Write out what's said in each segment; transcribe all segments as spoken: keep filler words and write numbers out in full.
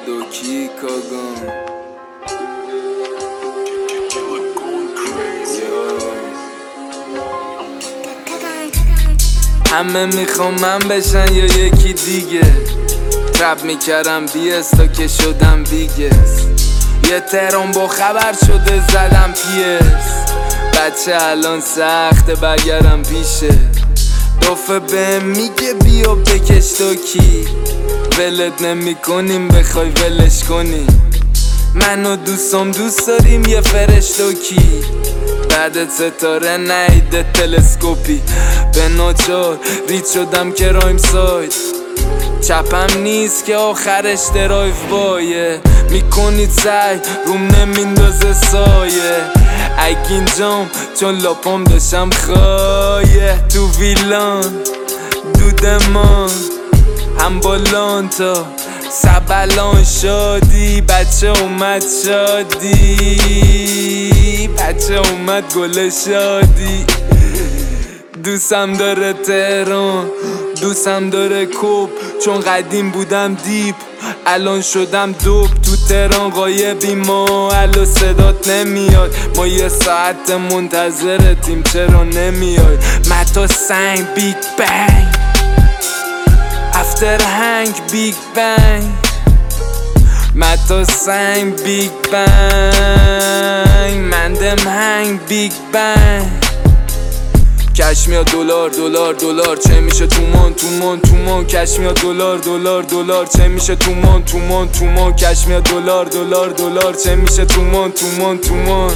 دوکی کاگان همه میخوام من بشن یا یکی دیگه رپ میکردم بیس تا که شدم بیگس یه تهران با خبر شده زدم پیس بچه الان سخته برگردم پیشه دافه به میگه بیا بکش دوکی ولت نمی کنیم بخوای ولش کنیم من و دوستم دوست داریم یه فرش دوکی بعد ستاره نیده تلسکوپی به ناچار رید شدم که رایم ساید چپم نیست که آخرش درایو بایه میکنید سعی روم نمیندازه سایه اگین جام چون لاپام داشتم خایه تو ویلان دودمان هم بالان تا سبلان شادی بچه اومد شادی بچه اومد گل شادی دوستم داره تهران دوستم داره کوب چون قدیم بودم دیپ الان شدم دوب تو تهران غایبی ما الو صدات نمیاد ما یه ساعت منتظرتیم چرا نمیای متا سنگ بیگ بنگ افتر هنگ بیگ بنگ متا سنگ بیگ بنگ مندم هنگ بیگ بنگ کش میاد دلار دلار دلار چه میشه تومان تومان تومان کش میاد دلار دلار دلار چه میشه تومان تومان تومان کش میاد دلار دلار دلار چه میشه تومان تومان تومان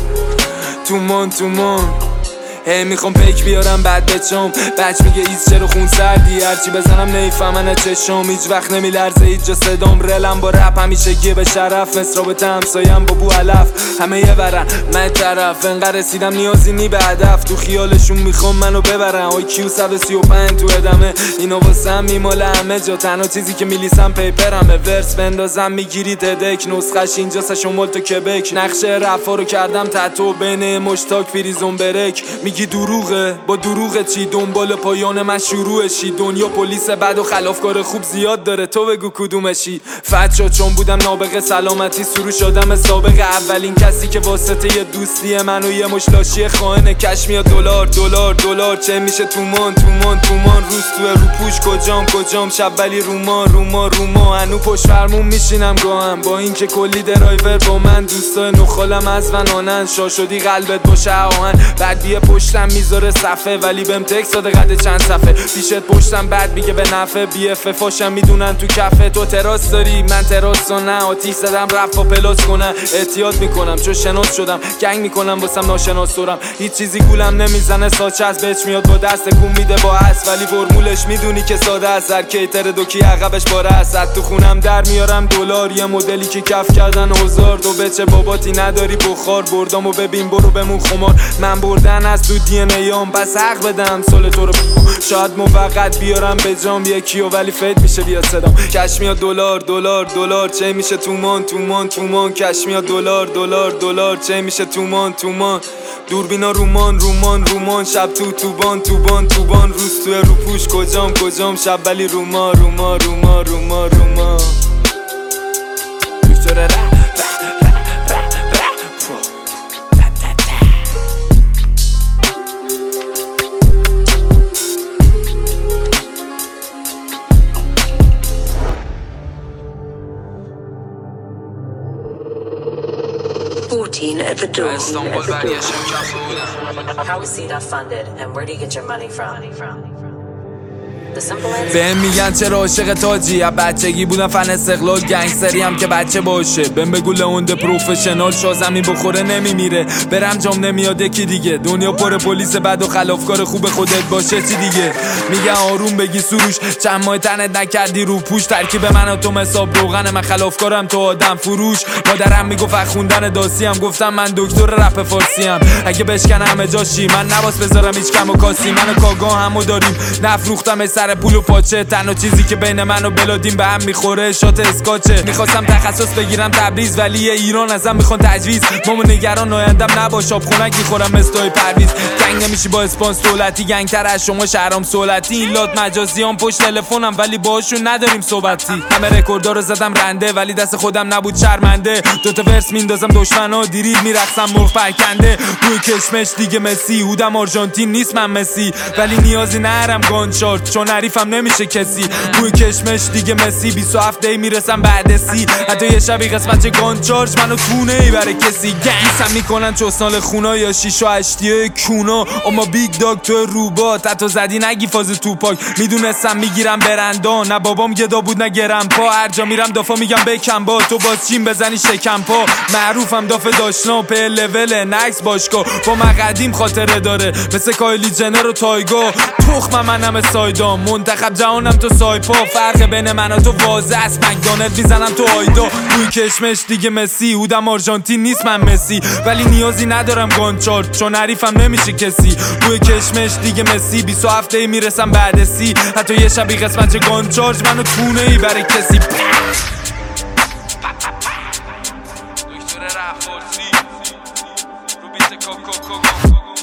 تومان تومان هی میخوام پیک بیارم بعد بچم بچ میگه ایز چرا خون سردی هرچی بزنم نیفهمن چشم هیچ وقت نمیلرزه هیچ جا صدام رلم با رپ همیشه گیه به شرف مصرابت همسایم با بو علف همه یه برن من طرف انقدر رسیدم نیازی نی به هدف تو خیالشون میخوام منو ببرن آی کیو صد و سی و پنج تو ادمه اینا واسم میماله همه جا تنها چیزی که میلیسم پیپرم به ورس بندازم میگیری تدک نسخش اینجا شمال تو کبک نقشه رفا رو کردم تتو بین مشتاک پریزون برک میگی دروغه با دروغه چی دنبال پایان من شروعشی دنیا پلیس بد و خلافکار خوب زیاد داره تو بگو کدومشی فتشا چون بودم نابغه سلامتی سرو شدم سابق اولین کسی که واسطه یه دوستی من و یه مشلاشی خائن کش میاد دلار دلار دلار چه میشه تومان تومان تومان روز تو رو پوش کجام کجام شب ولی روما روما روما هنو پشت فرمون میشینم گاهم با اینکه کلی درایور با من دوستای نخالم از ونانن شا شدی قلبت باشه آهن بعد بیه پشتم میذاره صفه ولی بهم تکس داده قد چند صفحه پیشت پشتم بعد میگه به نفع بی اف فاشم میدونن تو کفه تو تراس داری من تراس و نه آتیش زدم رفت و پلاس کنن احتیاط میکنم چون شناس شدم گنگ میکنم واسم ناشناس دارم هیچ چیزی گولم نمیزنه ساچه از بچ میاد با دست کون میده با هست ولی فرمولش میدونی که ساده است هر کیتر دوکی عقبش باره است تو خونم در میارم دلار یه مدلی که کف کردن هزار تو بچه باباتی نداری بخار بردامو ببین برو بمون خمار من بردن از تو دی ان ایام بس حق بدم سال تو رو شاید موقت بیارم به جام یکیو ولی فید میشه بیا صدام کش میاد دلار دلار دلار چه میشه تومان تومان تومان کش میاد دلار دلار دلار چه میشه تومان تومان دوربینا رومان رومان رومان شب تو توبان توبان توبان روز تو رو پوش کجام کجام شب ولی روما روما روما روما روما دکتر رپ fourteen at the door. استانبول برگشتم How is C D A funded and where do you get your money from? بهم میگن چرا عاشق تاجی از بچگی بودم فن استقلال گنگستری هم که بچه باشه بهم بگو لئونده پروفشنال شا زمین بخوره نمیمیره برم جام نمیاد یکی دیگه دنیا پر پلیس بد و خلافکار خوب خودت باشه چی دیگه میگن آروم بگی سروش چند ماه تنت نکردی رو پوش ترکیب من و تو حساب روغن من خلافکارم تو آدم فروش مادرم میگفت خوندن داسی هم گفتم من دکتر رپ فارسی ام اگه بشکنم همه جاشی من نباس بذارم هیچ کم و کاسی من و کاگا همو داریم نفروختم سر پول و پاچه، تنها چیزی که بین من و بلادین به هم میخوره شات اسکاچه. میخواستم تخصص بگیرم تبریز ولی ایران ازم میخوان تجویز. ماما نگران آیندم نباش، آب خونک میخورم مستای پرویز. گنگ نمیشی با اسپانس دولتی، گنگتر از شما شهرام سولتی. این لات مجازیان پشت تلفنم ولی باهاشون نداریم صحبتی. همه رکوردا رو زدم رنده ولی دست خودم نبود شرمنده. دوتا ورس میندازم دشمنا دیریل میرقصم مرغ پرکنده. بوی کشمش دیگه مسی، هودم آرژانتین نیست من مسی ولی نیازی نرم گانچارت چون حریفم نمیشه کسی. بوی کشمش دیگه مسی، بیست و هفت دی میرسم بعد سی. حتی یه شبی قسمت گانچارج منو تونه ای برای کسی. گنگسم میکنن چوسنال خونا یا شیش و هشتیه کونا. اما بیگ داگ تو روبات حتی زدی نگی فاز توپاک. میدونستم میگیرم برندا، نه بابام گدا بود نه گرم پا. هر جا میرم دافا میگم بکن با تو باز چین بزنی شکم پا. معروفم دافه داشنا په لول نکس باشگاه. با من قدیم خاطره داره مثل کایلی جنر و تایگا. تخمم منم سایدام، منتخب جهانم تو سایپا. فرق بین من و تو واضح است، مکدونالد میزنم تو آیدا. بوی کشمش دیگه مسی، هودم آرژانتین نیست من مسی ولی نیازی ندارم گانچارت چون حریفم نمیشه کسی. بوی کشمش دیگه مسی، بیست و هفت دی میرسم بعد سی. حتی یه شبی قسمت گانچارج منو تونه ای برای کسی. دکتر رفارسی رو بیت کوکو کوکو